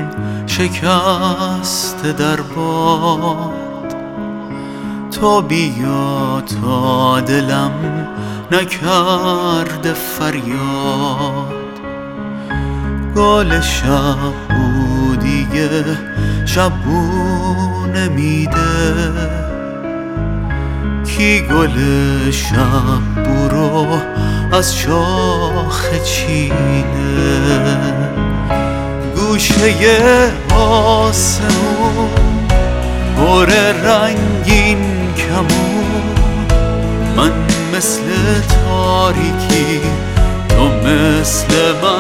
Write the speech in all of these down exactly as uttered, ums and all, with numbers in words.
شکسته در باد. تو بیا تا دلم نکرده فریاد. گل شب بود دیگه شب بونه میده. کی گل شب بو رو از شاخه چیده. گوشه آسمون پر رنگین کمون. من مثل تاریکی تو مثل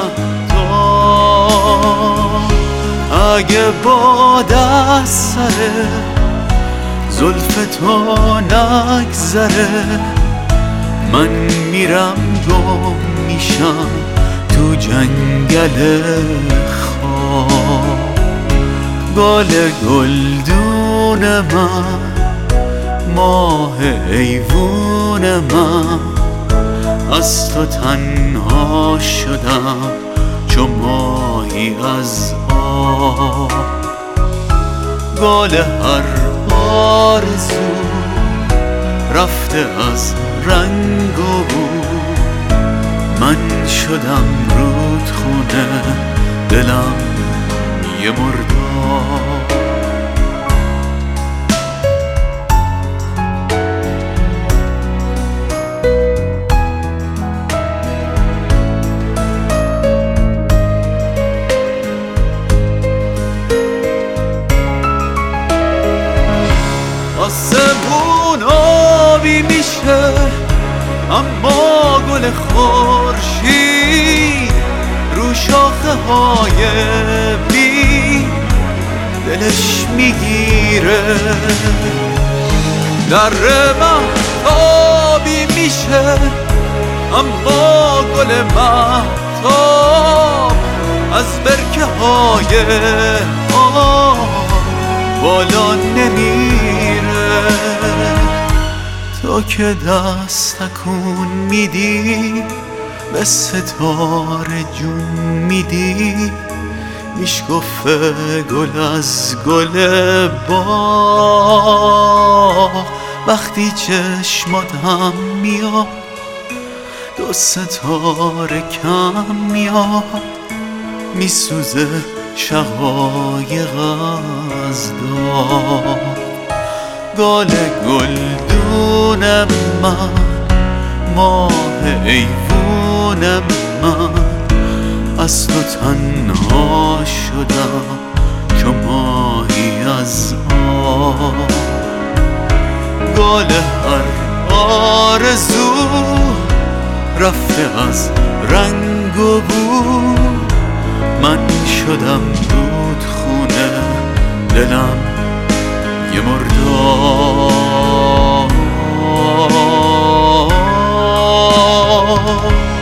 مهتاب. اگه باد از سر زلف تو نگذره من میرم گم میشم تو جنگل خواب. گل گلدون من ماه ایوون من از تو تنها شدم چو ماهی از آب. گل هر آرزو رفته از رنگ و بو. من شدم رودخونه دلم یه مرداب. آسمون آبی میشه اما گل خورشید رو شاخه های بی دلش میگیره. در مهتابی میشه اما گل مهتاب از برکه های آب بالا نمیره. تو که دست تکون میدی به ستاره جون میدی. میشکفه گل از گل باغ. وقتی چشمات هم میاد دو ستاره کم میاد. میسوزه شقایق از داغ. گل گلدون من ماه ایوون من از تو تنها شدم چو ماهی از آب. گل هر آرزو رفته از رنگ و بو. من شدم رودخونه دلم یه مرداب.